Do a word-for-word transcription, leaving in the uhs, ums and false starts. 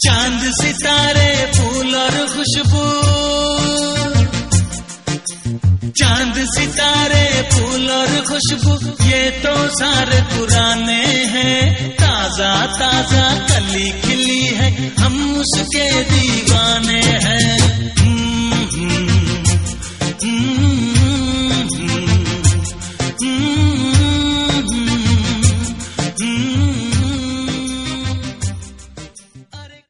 चांद सितारे फूल और खुशबू, चांद सितारे फूल और खुशबू ये तो सारे पुराने हैं। ताजा ताजा